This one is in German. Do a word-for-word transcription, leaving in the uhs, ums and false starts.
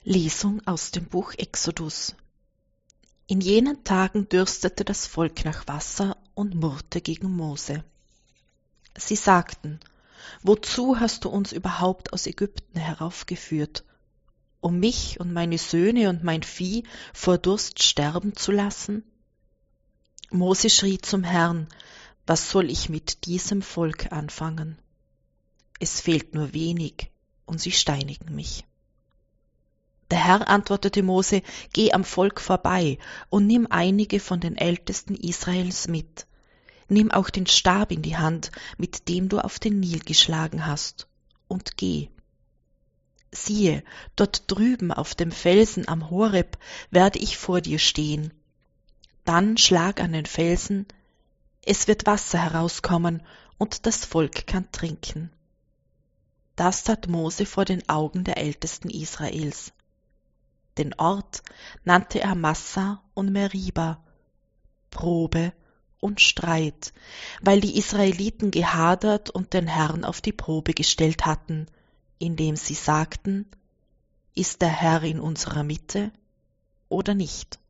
Lesung aus dem Buch Exodus. In jenen Tagen dürstete das Volk nach Wasser und murrte gegen Mose. Sie sagten: Wozu hast du uns überhaupt aus Ägypten heraufgeführt? Um mich und meine Söhne und mein Vieh vor Durst sterben zu lassen? Mose schrie zum Herrn: Was soll ich mit diesem Volk anfangen? Es fehlt nur wenig, und sie steinigen mich. Der Herr antwortete Mose: Geh am Volk vorbei und nimm einige von den Ältesten Israels mit. Nimm auch den Stab in die Hand, mit dem du auf den Nil geschlagen hast, und geh. Siehe, dort drüben auf dem Felsen am Horeb werde ich vor dir stehen. Dann schlag an den Felsen, es wird Wasser herauskommen, und das Volk kann trinken. Das tat Mose vor den Augen der Ältesten Israels. Den Ort nannte er Massa und Meriba, Probe und Streit, weil die Israeliten gehadert und den Herrn auf die Probe gestellt hatten, indem sie sagten: Ist der Herr in unserer Mitte oder nicht?